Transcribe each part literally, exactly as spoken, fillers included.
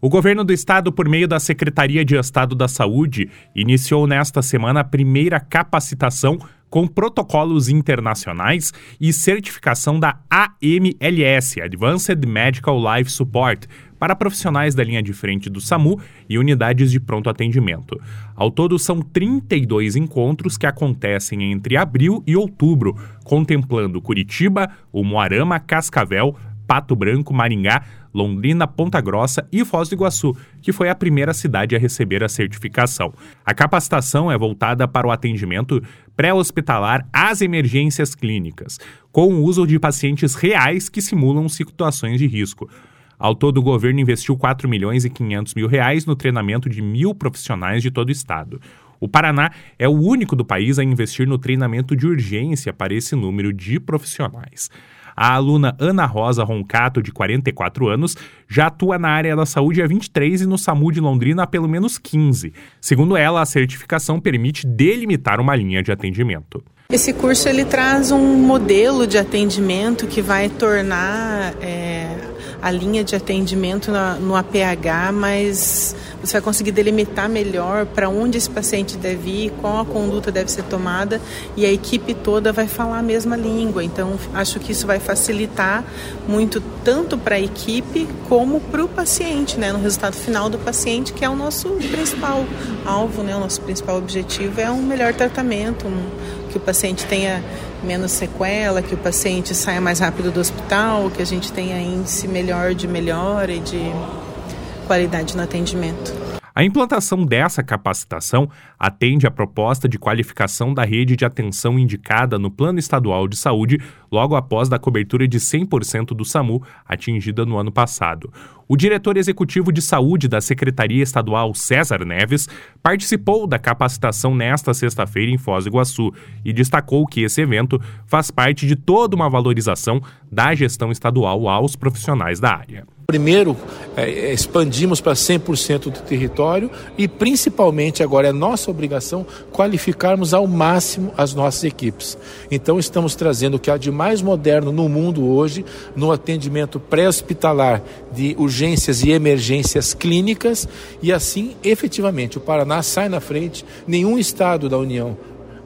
O governo do estado, por meio da Secretaria de Estado da Saúde, iniciou nesta semana a primeira capacitação com protocolos internacionais e certificação da A M L S, Advanced Medical Life Support, para profissionais da linha de frente do SAMU e unidades de pronto atendimento. Ao todo, são trinta e dois encontros que acontecem entre abril e outubro, contemplando Curitiba, Umuarama, Cascavel, Pato Branco, Maringá, Londrina, Ponta Grossa e Foz do Iguaçu, que foi a primeira cidade a receber a certificação. A capacitação é voltada para o atendimento pré-hospitalar às emergências clínicas, com o uso de pacientes reais que simulam situações de risco. Ao todo, o governo investiu quatro milhões e quinhentos mil reais no treinamento de mil profissionais de todo o estado. O Paraná é o único do país a investir no treinamento de urgência para esse número de profissionais. A aluna Ana Rosa Roncato, de quarenta e quatro anos, já atua na área da saúde há vinte e três e no SAMU de Londrina há pelo menos quinze. Segundo ela, a certificação permite delimitar uma linha de atendimento. Esse curso ele traz um modelo de atendimento que vai tornar é, a linha de atendimento na, no A P H, mas você vai conseguir delimitar melhor para onde esse paciente deve ir, qual a conduta deve ser tomada, e a equipe toda vai falar a mesma língua. Então, acho que isso vai facilitar muito tanto para a equipe como para o paciente, né, no resultado final do paciente, que é o nosso principal alvo, né, o nosso principal objetivo é um melhor tratamento, um, que o paciente tenha menos sequela, que o paciente saia mais rápido do hospital, que a gente tenha índice melhor de melhora e de qualidade no atendimento. A implantação dessa capacitação atende à proposta de qualificação da rede de atenção indicada no Plano Estadual de Saúde logo após da cobertura de cem por cento do SAMU atingida no ano passado. O diretor executivo de saúde da Secretaria Estadual, César Neves, participou da capacitação nesta sexta-feira em Foz do Iguaçu e destacou que esse evento faz parte de toda uma valorização da gestão estadual aos profissionais da área. Primeiro, é, expandimos para cem por cento do território e, principalmente, agora é nossa obrigação qualificarmos ao máximo as nossas equipes. Então, estamos trazendo o que há de mais moderno no mundo hoje, no atendimento pré-hospitalar de urgências e emergências clínicas, e assim, efetivamente, o Paraná sai na frente. Nenhum estado da União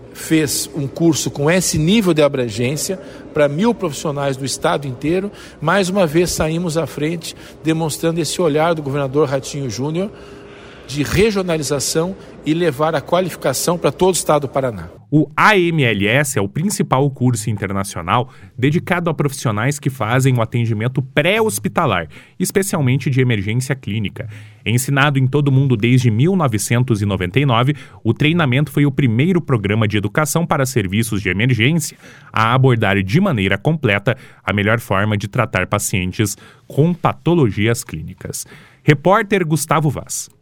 fez um curso com esse nível de abrangência para mil profissionais do estado inteiro. Mais uma vez saímos à frente, demonstrando esse olhar do governador Ratinho Júnior de regionalização e levar a qualificação para todo o estado do Paraná. O A M L S é o principal curso internacional dedicado a profissionais que fazem o atendimento pré-hospitalar, especialmente de emergência clínica. Ensinado em todo o mundo desde mil novecentos e noventa e nove, o treinamento foi o primeiro programa de educação para serviços de emergência a abordar de maneira completa a melhor forma de tratar pacientes com patologias clínicas. Repórter Gustavo Vaz.